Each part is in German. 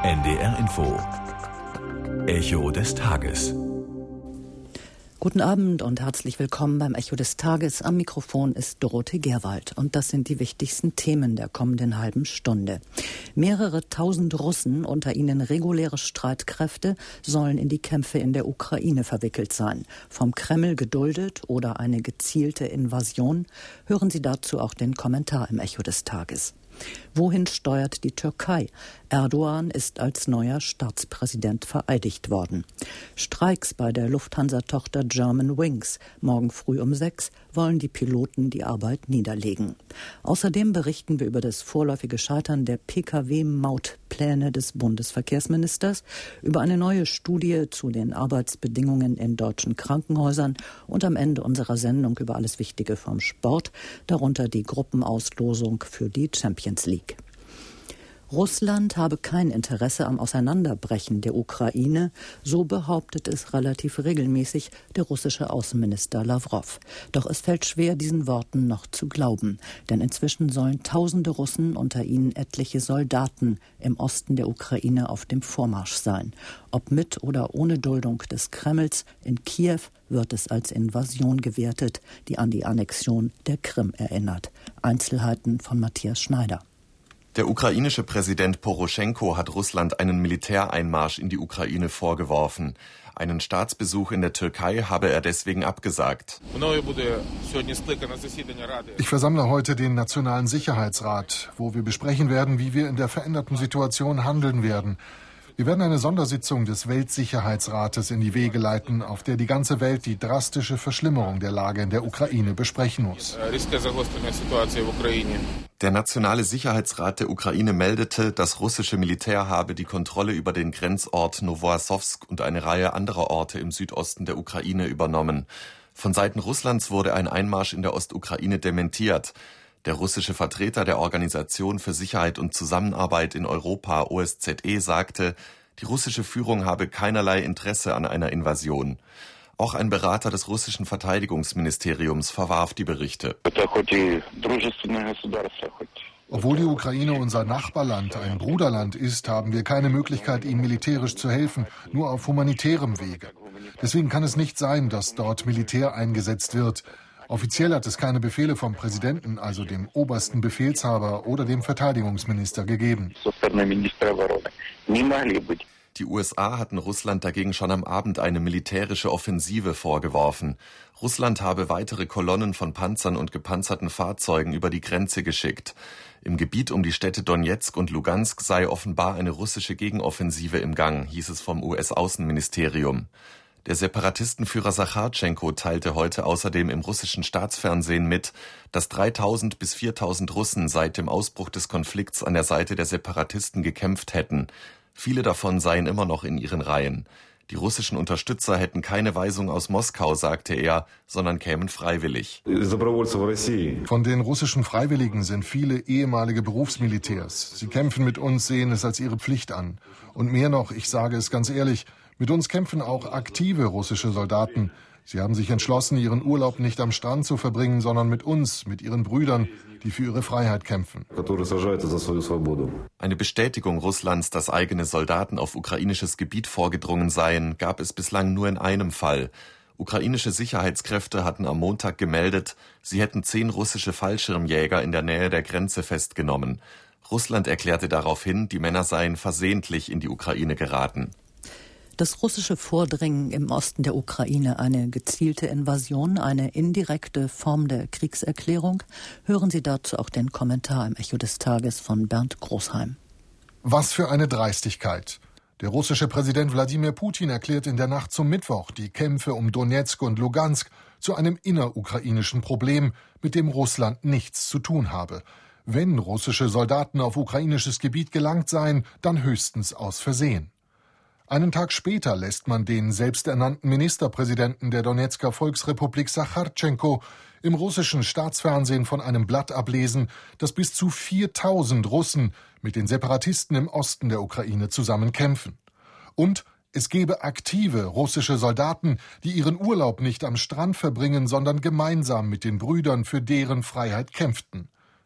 NDR Info. Echo des Tages. Guten Abend und herzlich willkommen beim Echo des Tages. Am Mikrofon ist Dorothee Gerwald und das sind die wichtigsten Themen der kommenden halben Stunde. Mehrere tausend Russen, unter ihnen reguläre Streitkräfte, sollen in die Kämpfe in der Ukraine verwickelt sein. Vom Kreml geduldet oder eine gezielte Invasion? Hören Sie dazu auch den Kommentar im Echo des Tages. Wohin steuert die Türkei? Erdogan ist als neuer Staatspräsident vereidigt worden. Streiks bei der Lufthansa-Tochter Germanwings. Morgen früh um 6 wollen die Piloten die Arbeit niederlegen. Außerdem berichten wir über das vorläufige Scheitern der Pkw-Mautpläne des Bundesverkehrsministers, über eine neue Studie zu den Arbeitsbedingungen in deutschen Krankenhäusern und am Ende unserer Sendung über alles Wichtige vom Sport, darunter die Gruppenauslosung für die Champions League. Russland habe kein Interesse am Auseinanderbrechen der Ukraine, so behauptet es relativ regelmäßig der russische Außenminister Lawrow. Doch es fällt schwer, diesen Worten noch zu glauben, denn inzwischen sollen tausende Russen, unter ihnen etliche Soldaten, im Osten der Ukraine auf dem Vormarsch sein. Ob mit oder ohne Duldung des Kremls, in Kiew wird es als Invasion gewertet, die an die Annexion der Krim erinnert. Einzelheiten von Matthias Schneider. Der ukrainische Präsident Poroschenko hat Russland einen Militäreinmarsch in die Ukraine vorgeworfen. Einen Staatsbesuch in der Türkei habe er deswegen abgesagt. Ich versammle heute den Nationalen Sicherheitsrat, wo wir besprechen werden, wie wir in der veränderten Situation handeln werden. Wir werden eine Sondersitzung des Weltsicherheitsrates in die Wege leiten, auf der die ganze Welt die drastische Verschlimmerung der Lage in der Ukraine besprechen muss. Der Nationale Sicherheitsrat der Ukraine meldete, das russische Militär habe die Kontrolle über den Grenzort Novoassowsk und eine Reihe anderer Orte im Südosten der Ukraine übernommen. Von Seiten Russlands wurde ein Einmarsch in der Ostukraine dementiert. Der russische Vertreter der Organisation für Sicherheit und Zusammenarbeit in Europa, OSZE, sagte, die russische Führung habe keinerlei Interesse an einer Invasion. Auch ein Berater des russischen Verteidigungsministeriums verwarf die Berichte. Obwohl die Ukraine unser Nachbarland, ein Bruderland ist, haben wir keine Möglichkeit, ihm militärisch zu helfen, nur auf humanitärem Wege. Deswegen kann es nicht sein, dass dort Militär eingesetzt wird. Offiziell hat es keine Befehle vom Präsidenten, also dem obersten Befehlshaber oder dem Verteidigungsminister gegeben. Die USA hatten Russland dagegen schon am Abend eine militärische Offensive vorgeworfen. Russland habe weitere Kolonnen von Panzern und gepanzerten Fahrzeugen über die Grenze geschickt. Im Gebiet um die Städte Donezk und Lugansk sei offenbar eine russische Gegenoffensive im Gang, hieß es vom US-Außenministerium. Der Separatistenführer Sachartschenko teilte heute außerdem im russischen Staatsfernsehen mit, dass 3.000 bis 4.000 Russen seit dem Ausbruch des Konflikts an der Seite der Separatisten gekämpft hätten. Viele davon seien immer noch in ihren Reihen. Die russischen Unterstützer hätten keine Weisung aus Moskau, sagte er, sondern kämen freiwillig. Von den russischen Freiwilligen sind viele ehemalige Berufsmilitärs. Sie kämpfen mit uns, sehen es als ihre Pflicht an. Und mehr noch, ich sage es ganz ehrlich, mit uns kämpfen auch aktive russische Soldaten. Sie haben sich entschlossen, ihren Urlaub nicht am Strand zu verbringen, sondern mit uns, mit ihren Brüdern, die für ihre Freiheit kämpfen. Eine Bestätigung Russlands, dass eigene Soldaten auf ukrainisches Gebiet vorgedrungen seien, gab es bislang nur in einem Fall. Ukrainische Sicherheitskräfte hatten am Montag gemeldet, sie hätten 10 russische Fallschirmjäger in der Nähe der Grenze festgenommen. Russland erklärte daraufhin, die Männer seien versehentlich in die Ukraine geraten. Das russische Vordringen im Osten der Ukraine, eine gezielte Invasion, eine indirekte Form der Kriegserklärung? Hören Sie dazu auch den Kommentar im Echo des Tages von Bernd Großheim. Was für eine Dreistigkeit. Der russische Präsident Wladimir Putin erklärt in der Nacht zum Mittwoch die Kämpfe um Donezk und Lugansk zu einem innerukrainischen Problem, mit dem Russland nichts zu tun habe. Wenn russische Soldaten auf ukrainisches Gebiet gelangt seien, dann höchstens aus Versehen. Einen Tag später lässt man den selbsternannten Ministerpräsidenten der Donezker Volksrepublik Sachartschenko im russischen Staatsfernsehen von einem Blatt ablesen, das bis zu 4.000 Russen mit den Separatisten im Osten der Ukraine zusammen kämpfen. Und es gebe aktive russische Soldaten, die ihren Urlaub nicht am Strand verbringen, sondern gemeinsam mit den Brüdern für deren Freiheit kämpften.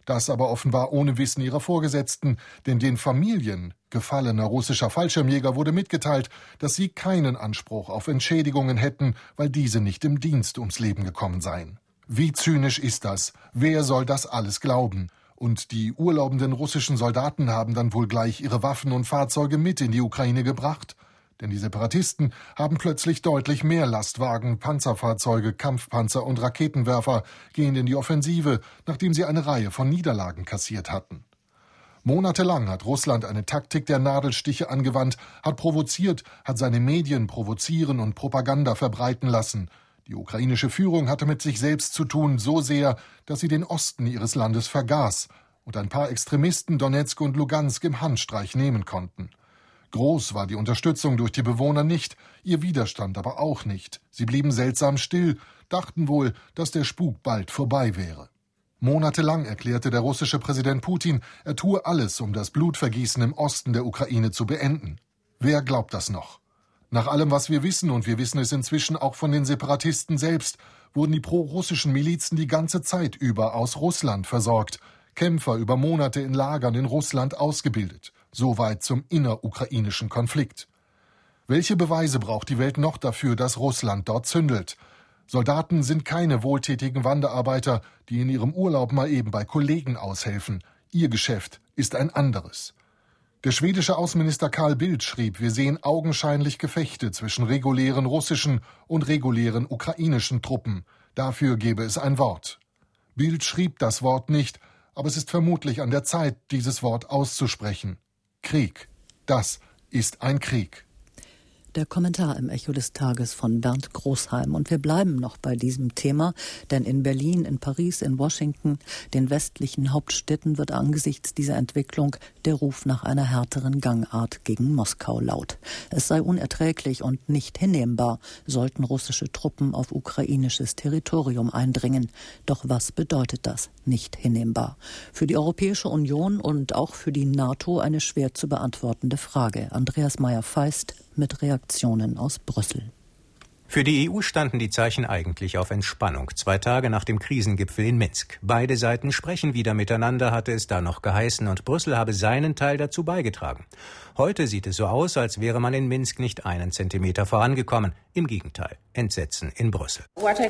Das aber offenbar ohne Wissen ihrer Vorgesetzten, denn den Familien gefallener russischer Fallschirmjäger wurde mitgeteilt, dass sie keinen Anspruch auf Entschädigungen hätten, weil diese nicht im Dienst ums Leben gekommen seien. Wie zynisch ist das? Wer soll das alles glauben? Und die urlaubenden russischen Soldaten haben dann wohl gleich ihre Waffen und Fahrzeuge mit in die Ukraine gebracht? Denn die Separatisten haben plötzlich deutlich mehr Lastwagen, Panzerfahrzeuge, Kampfpanzer und Raketenwerfer, gehen in die Offensive, nachdem sie eine Reihe von Niederlagen kassiert hatten. Monatelang hat Russland eine Taktik der Nadelstiche angewandt, hat provoziert, hat seine Medien provozieren und Propaganda verbreiten lassen. Die ukrainische Führung hatte mit sich selbst zu tun, so sehr, dass sie den Osten ihres Landes vergaß und ein paar Extremisten Donezk und Lugansk im Handstreich nehmen konnten. Groß war die Unterstützung durch die Bewohner nicht, ihr Widerstand aber auch nicht. Sie blieben seltsam still, dachten wohl, dass der Spuk bald vorbei wäre. Monatelang erklärte der russische Präsident Putin, er tue alles, um das Blutvergießen im Osten der Ukraine zu beenden. Wer glaubt das noch? Nach allem, was wir wissen, und wir wissen es inzwischen auch von den Separatisten selbst, wurden die pro-russischen Milizen die ganze Zeit über aus Russland versorgt, Kämpfer über Monate in Lagern in Russland ausgebildet. Soweit zum innerukrainischen Konflikt. Welche Beweise braucht die Welt noch dafür, dass Russland dort zündelt? Soldaten sind keine wohltätigen Wanderarbeiter, die in ihrem Urlaub mal eben bei Kollegen aushelfen. Ihr Geschäft ist ein anderes. Der schwedische Außenminister Carl Bildt schrieb, wir sehen augenscheinlich Gefechte zwischen regulären russischen und regulären ukrainischen Truppen. Dafür gäbe es ein Wort. Bildt schrieb das Wort nicht, aber es ist vermutlich an der Zeit, dieses Wort auszusprechen. Krieg. Das ist ein Krieg. Der Kommentar im Echo des Tages von Bernd Großheim. Und wir bleiben noch bei diesem Thema, denn in Berlin, in Paris, in Washington, den westlichen Hauptstädten wird angesichts dieser Entwicklung der Ruf nach einer härteren Gangart gegen Moskau laut. Es sei unerträglich und nicht hinnehmbar, sollten russische Truppen auf ukrainisches Territorium eindringen. Doch was bedeutet das? Nicht hinnehmbar. Für die Europäische Union und auch für die NATO eine schwer zu beantwortende Frage. Andreas Meyer-Feist mit Reaktionen aus Brüssel. Für die EU standen die Zeichen eigentlich auf Entspannung, 2 Tage nach dem Krisengipfel in Minsk. Beide Seiten sprechen wieder miteinander, hatte es da noch geheißen, und Brüssel habe seinen Teil dazu beigetragen. Heute sieht es so aus, als wäre man in Minsk nicht einen Zentimeter vorangekommen. Im Gegenteil, Entsetzen in Brüssel.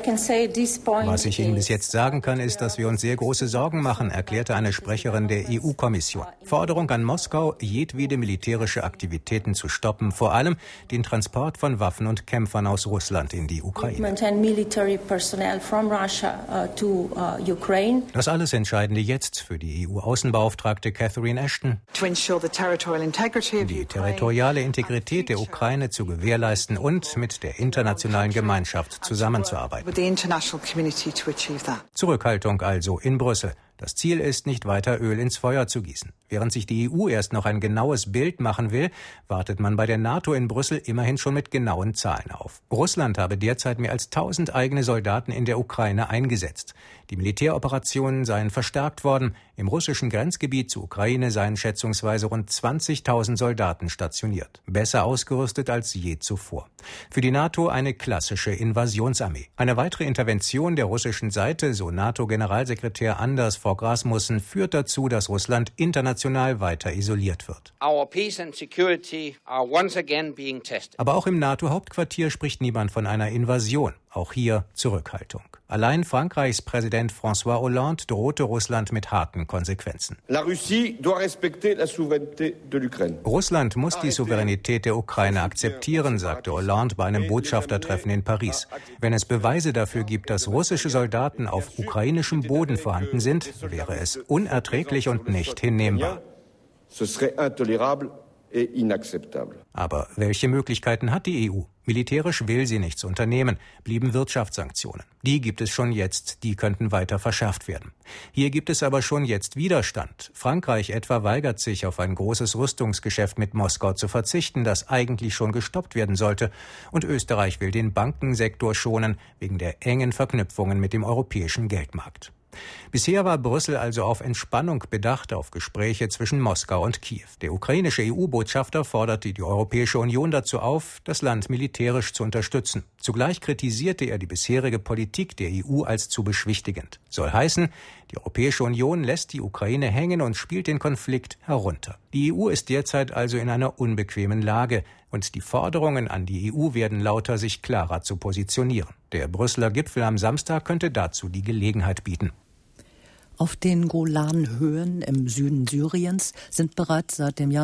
Was ich Ihnen bis jetzt sagen kann, ist, dass wir uns sehr große Sorgen machen, erklärte eine Sprecherin der EU-Kommission. Forderung an Moskau, jedwede militärische Aktivitäten zu stoppen, vor allem den Transport von Waffen und Kämpfern aus Russland in die Ukraine. Das alles Entscheidende jetzt für die EU-Außenbeauftragte Catherine Ashton, die territoriale Integrität der Ukraine zu gewährleisten und mit der internationalen Gemeinschaft zusammenzuarbeiten. Zurückhaltung also in Brüssel. Das Ziel ist, nicht weiter Öl ins Feuer zu gießen. Während sich die EU erst noch ein genaues Bild machen will, wartet man bei der NATO in Brüssel immerhin schon mit genauen Zahlen auf. Russland habe derzeit mehr als 1000 eigene Soldaten in der Ukraine eingesetzt. Die Militäroperationen seien verstärkt worden. Im russischen Grenzgebiet zur Ukraine seien schätzungsweise rund 20.000 Soldaten stationiert. Besser ausgerüstet als je zuvor. Für die NATO eine klassische Invasionsarmee. Eine weitere Intervention der russischen Seite, so NATO-Generalsekretär Anders Fogh Rasmussen, führt dazu, dass Russland international weiter isoliert wird. Aber auch im NATO-Hauptquartier spricht niemand von einer Invasion. Auch hier Zurückhaltung. Allein Frankreichs Präsident François Hollande drohte Russland mit harten Konsequenzen. Russland muss die Souveränität der Ukraine akzeptieren, sagte Hollande bei einem Botschaftertreffen in Paris. Wenn es Beweise dafür gibt, dass russische Soldaten auf ukrainischem Boden vorhanden sind, wäre es unerträglich und nicht hinnehmbar. Aber welche Möglichkeiten hat die EU? Militärisch will sie nichts unternehmen, blieben Wirtschaftssanktionen. Die gibt es schon jetzt, die könnten weiter verschärft werden. Hier gibt es aber schon jetzt Widerstand. Frankreich etwa weigert sich, auf ein großes Rüstungsgeschäft mit Moskau zu verzichten, das eigentlich schon gestoppt werden sollte. Und Österreich will den Bankensektor schonen, wegen der engen Verknüpfungen mit dem europäischen Geldmarkt. Bisher war Brüssel also auf Entspannung bedacht, auf Gespräche zwischen Moskau und Kiew. Der ukrainische EU-Botschafter forderte die Europäische Union dazu auf, das Land militärisch zu unterstützen. Zugleich kritisierte er die bisherige Politik der EU als zu beschwichtigend. Soll heißen, die Europäische Union lässt die Ukraine hängen und spielt den Konflikt herunter. Die EU ist derzeit also in einer unbequemen Lage und die Forderungen an die EU werden lauter, sich klarer zu positionieren. Der Brüsseler Gipfel am Samstag könnte dazu die Gelegenheit bieten. Auf den Golanhöhen im Süden Syriens sind bereits seit dem Jahr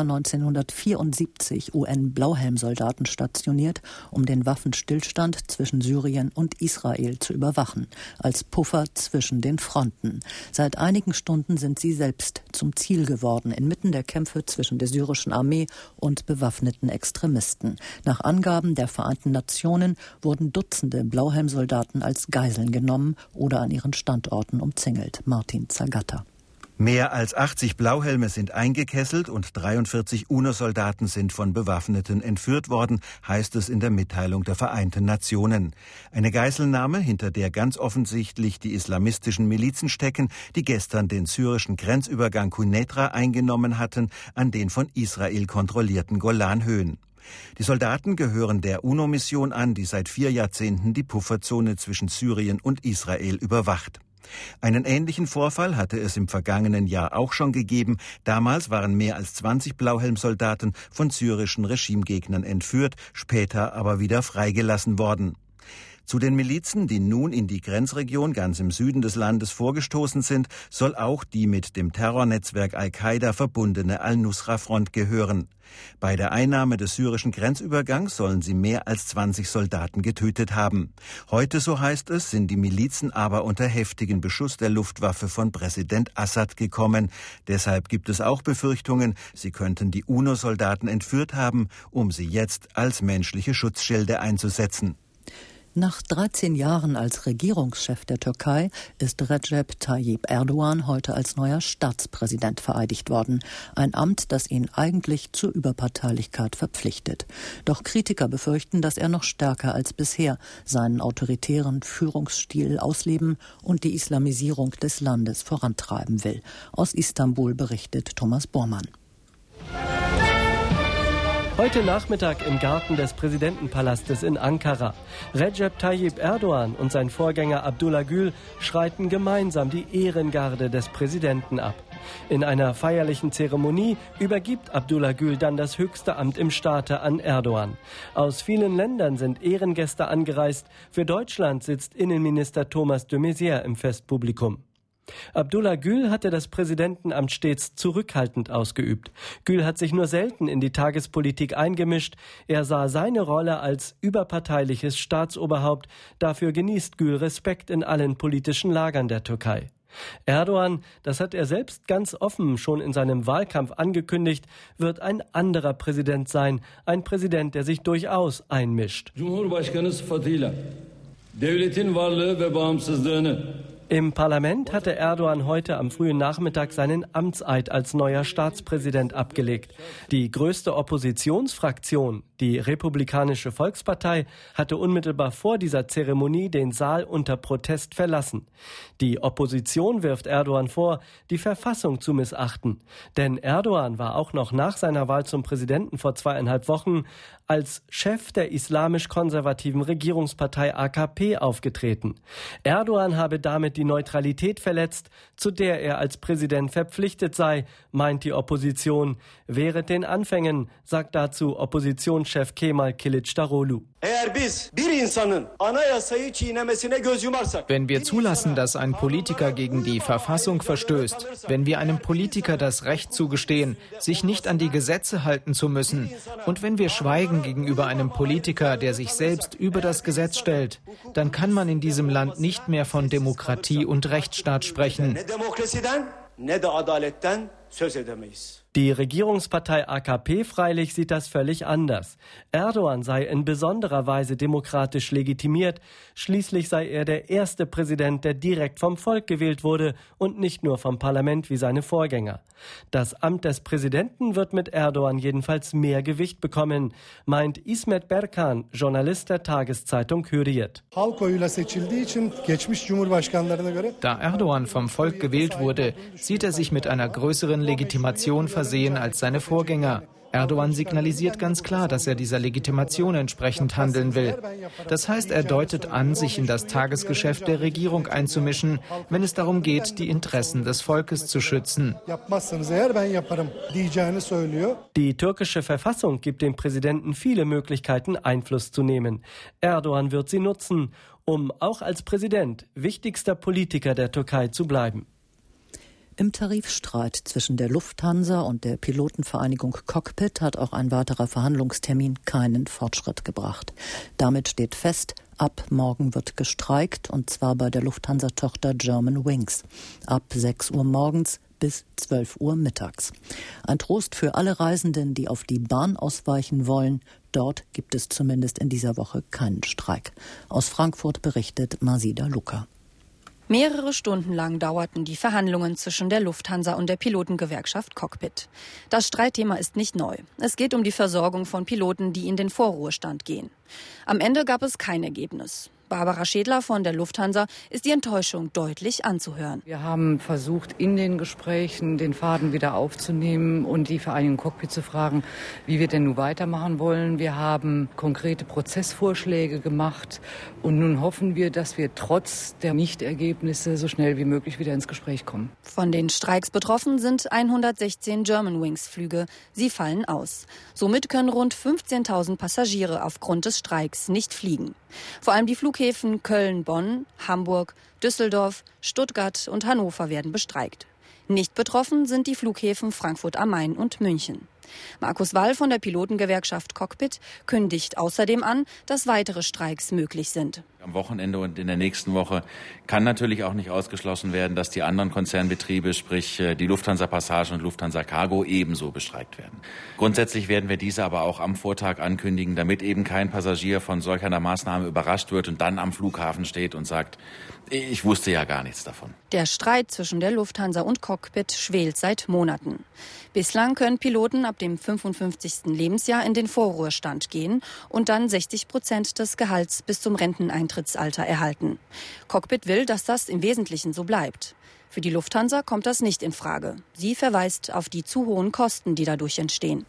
1974 UN-Blauhelmsoldaten stationiert, um den Waffenstillstand zwischen Syrien und Israel zu überwachen, als Puffer zwischen den Fronten. Seit einigen Stunden sind sie selbst zum Ziel geworden, inmitten der Kämpfe zwischen der syrischen Armee und bewaffneten Extremisten. Nach Angaben der Vereinten Nationen wurden Dutzende Blauhelmsoldaten als Geiseln genommen oder an ihren Standorten umzingelt. Martin Zagatta. Mehr als 80 Blauhelme sind eingekesselt und 43 UNO-Soldaten sind von Bewaffneten entführt worden, heißt es in der Mitteilung der Vereinten Nationen. Eine Geiselnahme, hinter der ganz offensichtlich die islamistischen Milizen stecken, die gestern den syrischen Grenzübergang Quneitra eingenommen hatten, an den von Israel kontrollierten Golanhöhen. Die Soldaten gehören der UNO-Mission an, die seit 4 Jahrzehnten die Pufferzone zwischen Syrien und Israel überwacht. Einen ähnlichen Vorfall hatte es im vergangenen Jahr auch schon gegeben. Damals waren mehr als 20 Blauhelmsoldaten von syrischen Regimegegnern entführt, später aber wieder freigelassen worden. Zu den Milizen, die nun in die Grenzregion ganz im Süden des Landes vorgestoßen sind, soll auch die mit dem Terrornetzwerk Al-Qaida verbundene Al-Nusra-Front gehören. Bei der Einnahme des syrischen Grenzübergangs sollen sie mehr als 20 Soldaten getötet haben. Heute, so heißt es, sind die Milizen aber unter heftigen Beschuss der Luftwaffe von Präsident Assad gekommen. Deshalb gibt es auch Befürchtungen, sie könnten die UNO-Soldaten entführt haben, um sie jetzt als menschliche Schutzschilde einzusetzen. Nach 13 Jahren als Regierungschef der Türkei ist Recep Tayyip Erdogan heute als neuer Staatspräsident vereidigt worden. Ein Amt, das ihn eigentlich zur Überparteilichkeit verpflichtet. Doch Kritiker befürchten, dass er noch stärker als bisher seinen autoritären Führungsstil ausleben und die Islamisierung des Landes vorantreiben will. Aus Istanbul berichtet Thomas Bormann. Heute Nachmittag im Garten des Präsidentenpalastes in Ankara. Recep Tayyip Erdogan und sein Vorgänger Abdullah Gül schreiten gemeinsam die Ehrengarde des Präsidenten ab. In einer feierlichen Zeremonie übergibt Abdullah Gül dann das höchste Amt im Staate an Erdogan. Aus vielen Ländern sind Ehrengäste angereist. Für Deutschland sitzt Innenminister Thomas de Maizière im Festpublikum. Abdullah Gül hatte das Präsidentenamt stets zurückhaltend ausgeübt. Gül hat sich nur selten in die Tagespolitik eingemischt. Er sah seine Rolle als überparteiliches Staatsoberhaupt. Dafür genießt Gül Respekt in allen politischen Lagern der Türkei. Erdogan, das hat er selbst ganz offen schon in seinem Wahlkampf angekündigt, wird ein anderer Präsident sein. Ein Präsident, der sich durchaus einmischt. Cumhurbaşkanı sıfatıyla devletin varlığı ve bağımsızlığını. Im Parlament hatte Erdogan heute am frühen Nachmittag seinen Amtseid als neuer Staatspräsident abgelegt. Die größte Oppositionsfraktion, die Republikanische Volkspartei, hatte unmittelbar vor dieser Zeremonie den Saal unter Protest verlassen. Die Opposition wirft Erdogan vor, die Verfassung zu missachten. Denn Erdogan war auch noch nach seiner Wahl zum Präsidenten vor 2,5 Wochen als Chef der islamisch-konservativen Regierungspartei AKP aufgetreten. Erdogan habe damit die Neutralität verletzt, zu der er als Präsident verpflichtet sei, meint die Opposition. Während den Anfängen, sagt dazu Oppositionschef Kemal Kılıçdaroğlu. Wenn wir zulassen, dass ein Politiker gegen die Verfassung verstößt, wenn wir einem Politiker das Recht zugestehen, sich nicht an die Gesetze halten zu müssen, und wenn wir schweigen gegenüber einem Politiker, der sich selbst über das Gesetz stellt, dann kann man in diesem Land nicht mehr von Demokratie und Rechtsstaat sprechen. Die Regierungspartei AKP freilich sieht das völlig anders. Erdogan sei in besonderer Weise demokratisch legitimiert. Schließlich sei er der erste Präsident, der direkt vom Volk gewählt wurde und nicht nur vom Parlament wie seine Vorgänger. Das Amt des Präsidenten wird mit Erdogan jedenfalls mehr Gewicht bekommen, meint Ismet Berkan, Journalist der Tageszeitung Hürriyet. Da Erdogan vom Volk gewählt wurde, sieht er sich mit einer größeren Legitimation versehen als seine Vorgänger. Erdogan signalisiert ganz klar, dass er dieser Legitimation entsprechend handeln will. Das heißt, er deutet an, sich in das Tagesgeschäft der Regierung einzumischen, wenn es darum geht, die Interessen des Volkes zu schützen. Die türkische Verfassung gibt dem Präsidenten viele Möglichkeiten, Einfluss zu nehmen. Erdogan wird sie nutzen, um auch als Präsident wichtigster Politiker der Türkei zu bleiben. Im Tarifstreit zwischen der Lufthansa und der Pilotenvereinigung Cockpit hat auch ein weiterer Verhandlungstermin keinen Fortschritt gebracht. Damit steht fest, ab morgen wird gestreikt, und zwar bei der Lufthansa-Tochter Germanwings. Ab 6 Uhr morgens bis 12 Uhr mittags. Ein Trost für alle Reisenden, die auf die Bahn ausweichen wollen. Dort gibt es zumindest in dieser Woche keinen Streik. Aus Frankfurt berichtet Masida Luca. Mehrere Stunden lang dauerten die Verhandlungen zwischen der Lufthansa und der Pilotengewerkschaft Cockpit. Das Streitthema ist nicht neu. Es geht um die Versorgung von Piloten, die in den Vorruhestand gehen. Am Ende gab es kein Ergebnis. Barbara Schädler von der Lufthansa ist die Enttäuschung deutlich anzuhören. Wir haben versucht, in den Gesprächen den Faden wieder aufzunehmen und die Vereinigung Cockpit zu fragen, wie wir denn nun weitermachen wollen. Wir haben konkrete Prozessvorschläge gemacht und nun hoffen wir, dass wir trotz der Nichtergebnisse so schnell wie möglich wieder ins Gespräch kommen. Von den Streiks betroffen sind 116 Germanwings-Flüge. Sie fallen aus. Somit können rund 15.000 Passagiere aufgrund des Streiks nicht fliegen. Vor allem die Flughäfen Köln, Bonn, Hamburg, Düsseldorf, Stuttgart und Hannover werden bestreikt. Nicht betroffen sind die Flughäfen Frankfurt am Main und München. Markus Wall von der Pilotengewerkschaft Cockpit kündigt außerdem an, dass weitere Streiks möglich sind. Am Wochenende und in der nächsten Woche kann natürlich auch nicht ausgeschlossen werden, dass die anderen Konzernbetriebe, sprich die Lufthansa Passage und Lufthansa Cargo, ebenso bestreikt werden. Grundsätzlich werden wir diese aber auch am Vortag ankündigen, damit eben kein Passagier von solch einer Maßnahme überrascht wird und dann am Flughafen steht und sagt, ich wusste ja gar nichts davon. Der Streit zwischen der Lufthansa und Cockpit schwelt seit Monaten. Bislang können Piloten ab dem 55. Lebensjahr in den Vorruhestand gehen und dann 60% des Gehalts bis zum Renteneintrittsalter erhalten. Cockpit will, dass das im Wesentlichen so bleibt. Für die Lufthansa kommt das nicht in Frage. Sie verweist auf die zu hohen Kosten, die dadurch entstehen.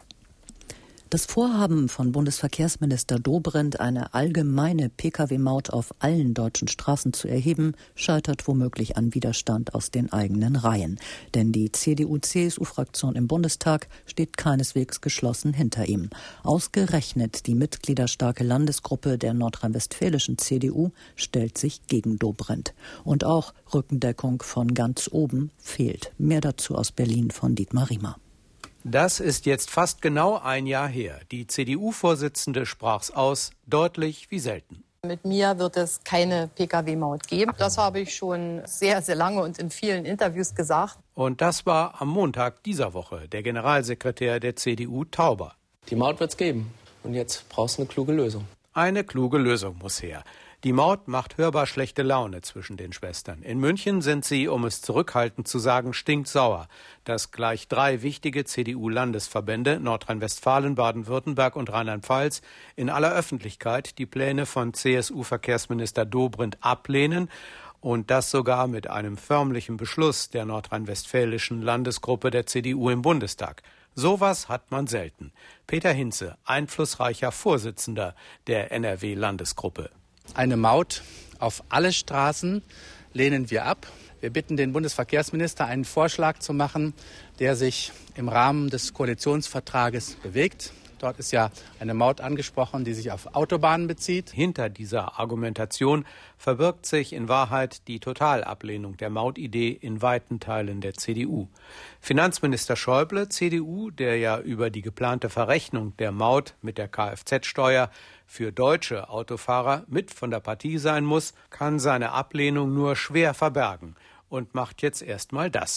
Das Vorhaben von Bundesverkehrsminister Dobrindt, eine allgemeine Pkw-Maut auf allen deutschen Straßen zu erheben, scheitert womöglich an Widerstand aus den eigenen Reihen. Denn die CDU-CSU-Fraktion im Bundestag steht keineswegs geschlossen hinter ihm. Ausgerechnet die mitgliederstarke Landesgruppe der nordrhein-westfälischen CDU stellt sich gegen Dobrindt. Und auch Rückendeckung von ganz oben fehlt. Mehr dazu aus Berlin von Dietmar Riemer. Das ist jetzt fast genau ein Jahr her. Die CDU-Vorsitzende sprach's aus, deutlich wie selten. Mit mir wird es keine Pkw-Maut geben. Das habe ich schon sehr, sehr lange und in vielen Interviews gesagt. Und das war am Montag dieser Woche der Generalsekretär der CDU Tauber. Die Maut wird's geben. Und jetzt brauchst du eine kluge Lösung. Eine kluge Lösung muss her. Die Maut macht hörbar schlechte Laune zwischen den Schwestern. In München sind sie, um es zurückhaltend zu sagen, stinksauer, dass gleich 3 wichtige CDU-Landesverbände, Nordrhein-Westfalen, Baden-Württemberg und Rheinland-Pfalz, in aller Öffentlichkeit die Pläne von CSU-Verkehrsminister Dobrindt ablehnen und das sogar mit einem förmlichen Beschluss der nordrhein-westfälischen Landesgruppe der CDU im Bundestag. Sowas hat man selten. Peter Hinze, einflussreicher Vorsitzender der NRW-Landesgruppe. Eine Maut auf alle Straßen lehnen wir ab. Wir bitten den Bundesverkehrsminister, einen Vorschlag zu machen, der sich im Rahmen des Koalitionsvertrages bewegt. Dort ist ja eine Maut angesprochen, die sich auf Autobahnen bezieht. Hinter dieser Argumentation verbirgt sich in Wahrheit die Totalablehnung der Mautidee in weiten Teilen der CDU. Finanzminister Schäuble, CDU, der ja über die geplante Verrechnung der Maut mit der Kfz-Steuer für deutsche Autofahrer mit von der Partie sein muss, kann seine Ablehnung nur schwer verbergen und macht jetzt erstmal das.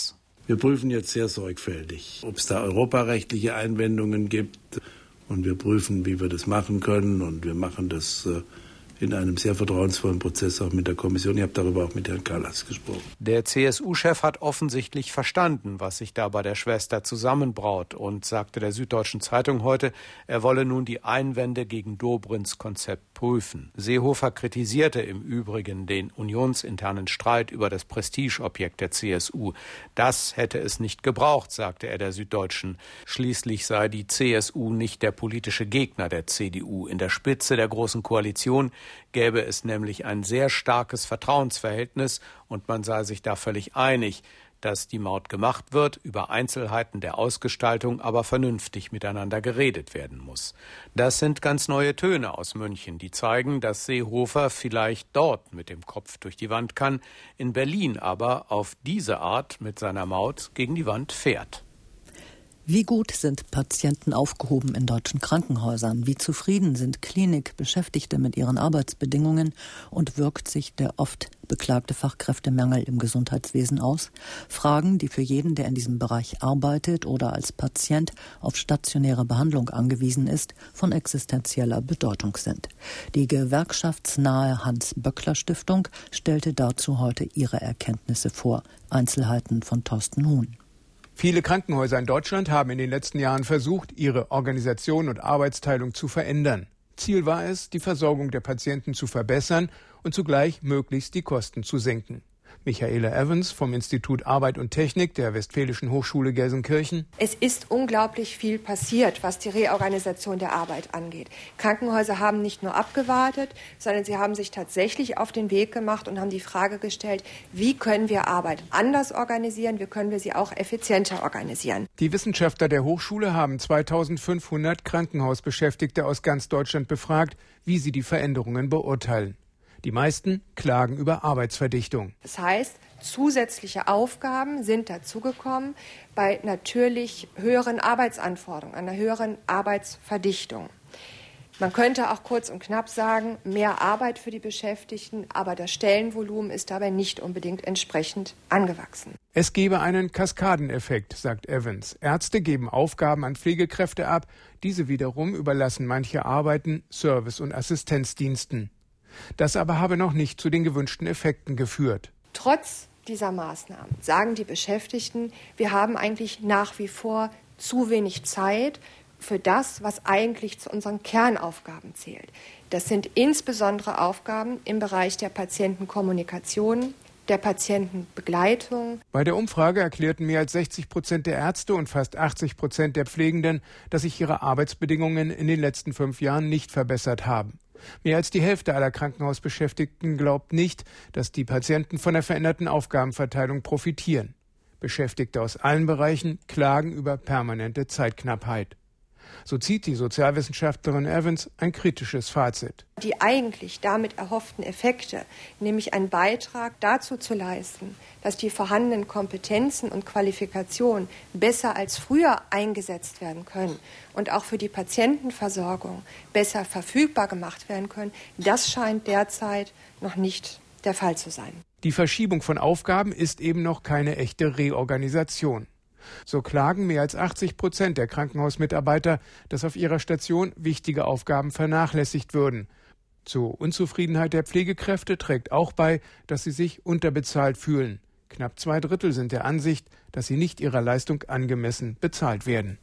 Wir prüfen jetzt sehr sorgfältig, ob es da europarechtliche Einwendungen gibt. Und wir prüfen, wie wir das machen können. Und wir machen das in einem sehr vertrauensvollen Prozess auch mit der Kommission. Ich habe darüber auch mit Herrn Kallas gesprochen. Der CSU-Chef hat offensichtlich verstanden, was sich da bei der Schwester zusammenbraut und sagte der Süddeutschen Zeitung heute, er wolle nun die Einwände gegen Dobrins Konzept prüfen. Seehofer kritisierte im Übrigen den unionsinternen Streit über das Prestigeobjekt der CSU. Das hätte es nicht gebraucht, sagte er der Süddeutschen. Schließlich sei die CSU nicht der politische Gegner der CDU. In der Spitze der Großen Koalition gäbe es nämlich ein sehr starkes Vertrauensverhältnis und man sei sich da völlig einig, dass die Maut gemacht wird, über Einzelheiten der Ausgestaltung aber vernünftig miteinander geredet werden muss. Das sind ganz neue Töne aus München, die zeigen, dass Seehofer vielleicht dort mit dem Kopf durch die Wand kann, in Berlin aber auf diese Art mit seiner Maut gegen die Wand fährt. Wie gut sind Patienten aufgehoben in deutschen Krankenhäusern? Wie zufrieden sind Klinikbeschäftigte mit ihren Arbeitsbedingungen? Und wirkt sich der oft beklagte Fachkräftemangel im Gesundheitswesen aus? Fragen, die für jeden, der in diesem Bereich arbeitet oder als Patient auf stationäre Behandlung angewiesen ist, von existenzieller Bedeutung sind. Die gewerkschaftsnahe Hans-Böckler-Stiftung stellte dazu heute ihre Erkenntnisse vor. Einzelheiten von Thorsten Huhn. Viele Krankenhäuser in Deutschland haben in den letzten Jahren versucht, ihre Organisation und Arbeitsteilung zu verändern. Ziel war es, die Versorgung der Patienten zu verbessern und zugleich möglichst die Kosten zu senken. Michaela Evans vom Institut Arbeit und Technik der Westfälischen Hochschule Gelsenkirchen. Es ist unglaublich viel passiert, was die Reorganisation der Arbeit angeht. Krankenhäuser haben nicht nur abgewartet, sondern sie haben sich tatsächlich auf den Weg gemacht und haben die Frage gestellt, wie können wir Arbeit anders organisieren, wie können wir sie auch effizienter organisieren. Die Wissenschaftler der Hochschule haben 2500 Krankenhausbeschäftigte aus ganz Deutschland befragt, wie sie die Veränderungen beurteilen. Die meisten klagen über Arbeitsverdichtung. Das heißt, zusätzliche Aufgaben sind dazugekommen bei natürlich höheren Arbeitsanforderungen, einer höheren Arbeitsverdichtung. Man könnte auch kurz und knapp sagen, mehr Arbeit für die Beschäftigten, aber das Stellenvolumen ist dabei nicht unbedingt entsprechend angewachsen. Es gebe einen Kaskadeneffekt, sagt Evans. Ärzte geben Aufgaben an Pflegekräfte ab, diese wiederum überlassen manche Arbeiten Service- und Assistenzdiensten. Das aber habe noch nicht zu den gewünschten Effekten geführt. Trotz dieser Maßnahmen sagen die Beschäftigten, wir haben eigentlich nach wie vor zu wenig Zeit für das, was eigentlich zu unseren Kernaufgaben zählt. Das sind insbesondere Aufgaben im Bereich der Patientenkommunikation, der Patientenbegleitung. Bei der Umfrage erklärten mehr als 60% der Ärzte und fast 80% der Pflegenden, dass sich ihre Arbeitsbedingungen in den letzten 5 Jahren nicht verbessert haben. Mehr als die Hälfte aller Krankenhausbeschäftigten glaubt nicht, dass die Patienten von der veränderten Aufgabenverteilung profitieren. Beschäftigte aus allen Bereichen klagen über permanente Zeitknappheit. So zieht die Sozialwissenschaftlerin Evans ein kritisches Fazit. Die eigentlich damit erhofften Effekte, nämlich einen Beitrag dazu zu leisten, dass die vorhandenen Kompetenzen und Qualifikationen besser als früher eingesetzt werden können und auch für die Patientenversorgung besser verfügbar gemacht werden können, das scheint derzeit noch nicht der Fall zu sein. Die Verschiebung von Aufgaben ist eben noch keine echte Reorganisation. So klagen mehr als 80% der Krankenhausmitarbeiter, dass auf ihrer Station wichtige Aufgaben vernachlässigt würden. Zur Unzufriedenheit der Pflegekräfte trägt auch bei, dass sie sich unterbezahlt fühlen. Knapp 2/3 sind der Ansicht, dass sie nicht ihrer Leistung angemessen bezahlt werden.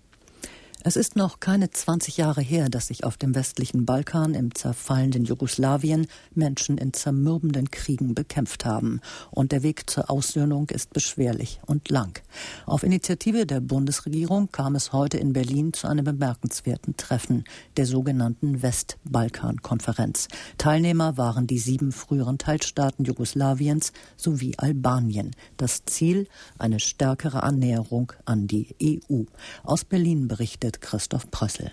Es ist noch keine 20 Jahre her, dass sich auf dem westlichen Balkan im zerfallenden Jugoslawien Menschen in zermürbenden Kriegen bekämpft haben. Und der Weg zur Aussöhnung ist beschwerlich und lang. Auf Initiative der Bundesregierung kam es heute in Berlin zu einem bemerkenswerten Treffen, der sogenannten Westbalkan-Konferenz. Teilnehmer waren die 7 früheren Teilstaaten Jugoslawiens sowie Albanien. Das Ziel, eine stärkere Annäherung an die EU. Aus Berlin berichtet Christoph Prössel.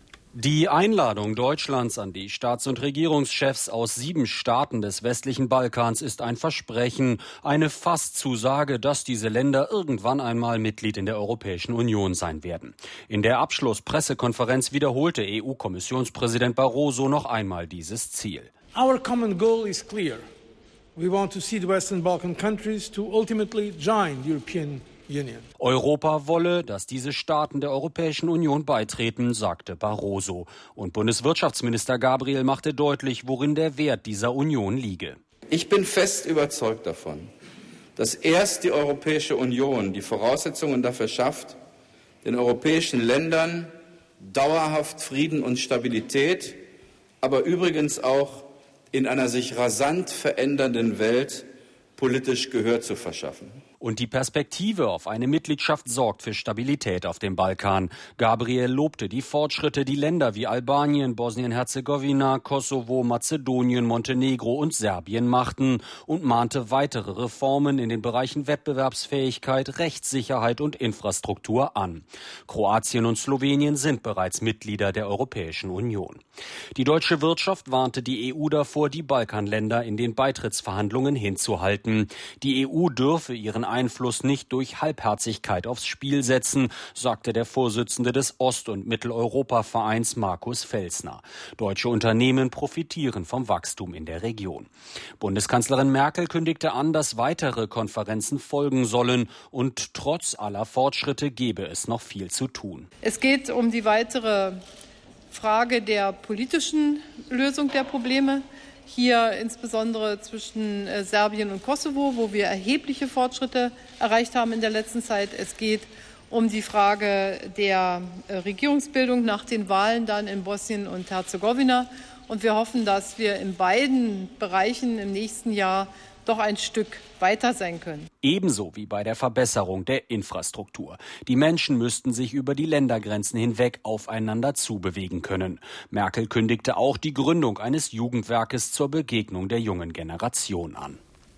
Die Einladung Deutschlands an die Staats- und Regierungschefs aus 7 Staaten des westlichen Balkans ist ein Versprechen, eine Fasszusage, dass diese Länder irgendwann einmal Mitglied in der Europäischen Union sein werden. In der Abschlusspressekonferenz wiederholte EU-Kommissionspräsident Barroso noch einmal dieses Ziel. Our common goal is clear. We want to see the Western Balkan countries to ultimately join the European Europa wolle, dass diese Staaten der Europäischen Union beitreten, sagte Barroso. Und Bundeswirtschaftsminister Gabriel machte deutlich, worin der Wert dieser Union liege. Ich bin fest überzeugt davon, dass erst die Europäische Union die Voraussetzungen dafür schafft, den europäischen Ländern dauerhaft Frieden und Stabilität, aber übrigens auch in einer sich rasant verändernden Welt politisch Gehör zu verschaffen. Und die Perspektive auf eine Mitgliedschaft sorgt für Stabilität auf dem Balkan. Gabriel lobte die Fortschritte, die Länder wie Albanien, Bosnien-Herzegowina, Kosovo, Mazedonien, Montenegro und Serbien machten und mahnte weitere Reformen in den Bereichen Wettbewerbsfähigkeit, Rechtssicherheit und Infrastruktur an. Kroatien und Slowenien sind bereits Mitglieder der Europäischen Union. Die deutsche Wirtschaft warnte die EU davor, die Balkanländer in den Beitrittsverhandlungen hinzuhalten. Die EU dürfe ihren Einfluss nicht durch Halbherzigkeit aufs Spiel setzen, sagte der Vorsitzende des Ost- und Mitteleuropa-Vereins Markus Felsner. Deutsche Unternehmen profitieren vom Wachstum in der Region. Bundeskanzlerin Merkel kündigte an, dass weitere Konferenzen folgen sollen und trotz aller Fortschritte gebe es noch viel zu tun. Es geht um die weitere Frage der politischen Lösung der Probleme. Hier insbesondere zwischen Serbien und Kosovo, wo wir erhebliche Fortschritte erreicht haben in der letzten Zeit. Es geht um die Frage der Regierungsbildung nach den Wahlen dann in Bosnien und Herzegowina. Und wir hoffen, dass wir in beiden Bereichen im nächsten Jahr doch ein Stück weiter sein können. Ebenso wie bei der Verbesserung der Infrastruktur. Die Menschen müssten sich über die Ländergrenzen hinweg aufeinander zubewegen können. Merkel kündigte auch die Gründung eines Jugendwerkes zur Begegnung der jungen Generation an.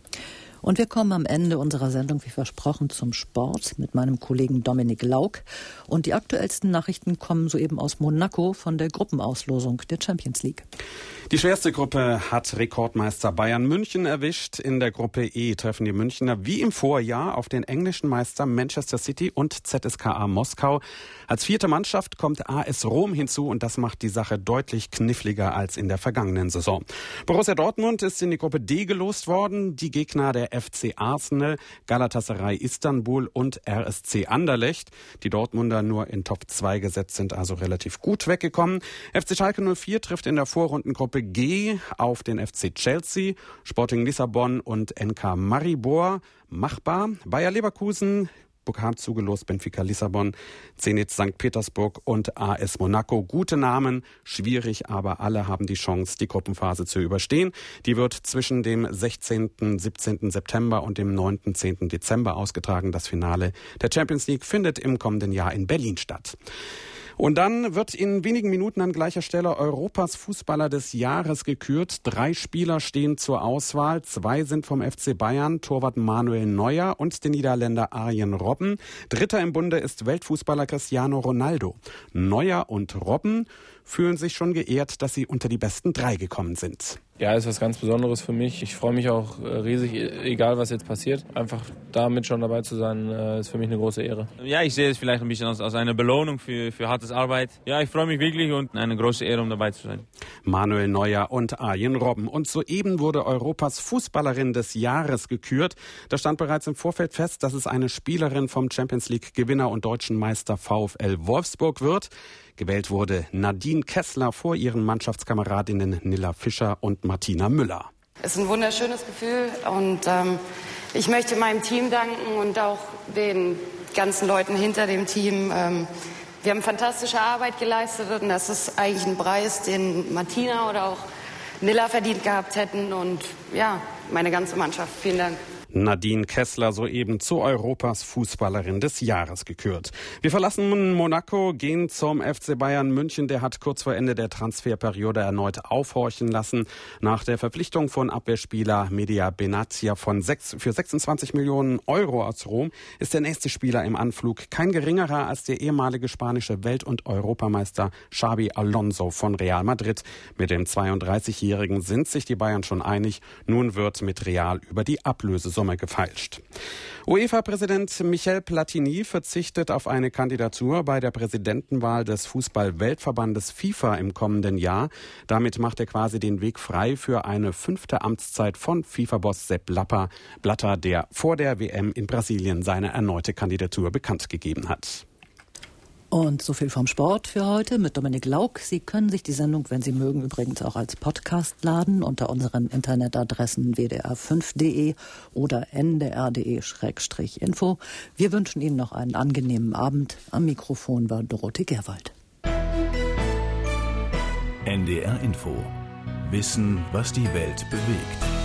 Und wir kommen am Ende unserer Sendung, wie versprochen, zum Sport mit meinem Kollegen Dominik Lauk. Und die aktuellsten Nachrichten kommen soeben aus Monaco von der Gruppenauslosung der Champions League. Die schwerste Gruppe hat Rekordmeister Bayern München erwischt. In der Gruppe E treffen die Münchner wie im Vorjahr auf den englischen Meister Manchester City und ZSKA Moskau. Als vierte Mannschaft kommt AS Rom hinzu und das macht die Sache deutlich kniffliger als in der vergangenen Saison. Borussia Dortmund ist in die Gruppe D gelost worden. Die Gegner der FC Arsenal, Galatasaray Istanbul und RSC Anderlecht. Die Dortmunder nur in Top 2 gesetzt, sind also relativ gut weggekommen. FC Schalke 04 trifft in der Vorrundengruppe G auf den FC Chelsea, Sporting Lissabon und NK Maribor. Machbar. Bayer Leverkusen bekam zugelost Benfica Lissabon, Zenit St. Petersburg und AS Monaco. Gute Namen, schwierig, aber alle haben die Chance, die Gruppenphase zu überstehen. Die wird zwischen dem 16. 17. September und dem 9. 10. Dezember ausgetragen. Das Finale der Champions League findet im kommenden Jahr in Berlin statt. Und dann wird in wenigen Minuten an gleicher Stelle Europas Fußballer des Jahres gekürt. 3 Spieler stehen zur Auswahl. 2 sind vom FC Bayern, Torwart Manuel Neuer und der Niederländer Arjen Robben. Dritter im Bunde ist Weltfußballer Cristiano Ronaldo. Neuer und Robben fühlen sich schon geehrt, dass sie unter die besten 3 gekommen sind. Ja, ist was ganz Besonderes für mich. Ich freue mich auch riesig, egal was jetzt passiert. Einfach da mit schon dabei zu sein, ist für mich eine große Ehre. Ja, ich sehe es vielleicht ein bisschen als eine Belohnung für hartes Arbeit. Ja, ich freue mich wirklich und eine große Ehre, um dabei zu sein. Manuel Neuer und Arjen Robben. Und soeben wurde Europas Fußballerin des Jahres gekürt. Da stand bereits im Vorfeld fest, dass es eine Spielerin vom Champions-League-Gewinner und deutschen Meister VfL Wolfsburg wird. Gewählt wurde Nadine Kessler vor ihren Mannschaftskameradinnen Nilla Fischer und Martina Müller. Es ist ein wunderschönes Gefühl und ich möchte meinem Team danken und auch den ganzen Leuten hinter dem Team. Wir haben fantastische Arbeit geleistet und das ist eigentlich ein Preis, den Martina oder auch Nilla verdient gehabt hätten und ja, meine ganze Mannschaft. Vielen Dank. Nadine Kessler soeben zu Europas Fußballerin des Jahres gekürt. Wir verlassen Monaco, gehen zum FC Bayern München. Der hat kurz vor Ende der Transferperiode erneut aufhorchen lassen. Nach der Verpflichtung von Abwehrspieler Medya Benatia für 26 Millionen Euro aus Rom ist der nächste Spieler im Anflug kein geringerer als der ehemalige spanische Welt- und Europameister Xabi Alonso von Real Madrid. Mit dem 32-Jährigen sind sich die Bayern schon einig. Nun wird mit Real über die Ablösesumme Summe gefeilscht. UEFA-Präsident Michel Platini verzichtet auf eine Kandidatur bei der Präsidentenwahl des Fußball-Weltverbandes FIFA im kommenden Jahr. Damit macht er quasi den Weg frei für eine 5. Amtszeit von FIFA-Boss Sepp Blatter, der vor der WM in Brasilien seine erneute Kandidatur bekannt gegeben hat. Und so viel vom Sport für heute mit Dominik Lauk. Sie können sich die Sendung, wenn Sie mögen, übrigens auch als Podcast laden unter unseren Internetadressen wdr5.de oder ndr.de/info. Wir wünschen Ihnen noch einen angenehmen Abend. Am Mikrofon war Dorothee Gerwald. NDR Info. Wissen, was die Welt bewegt.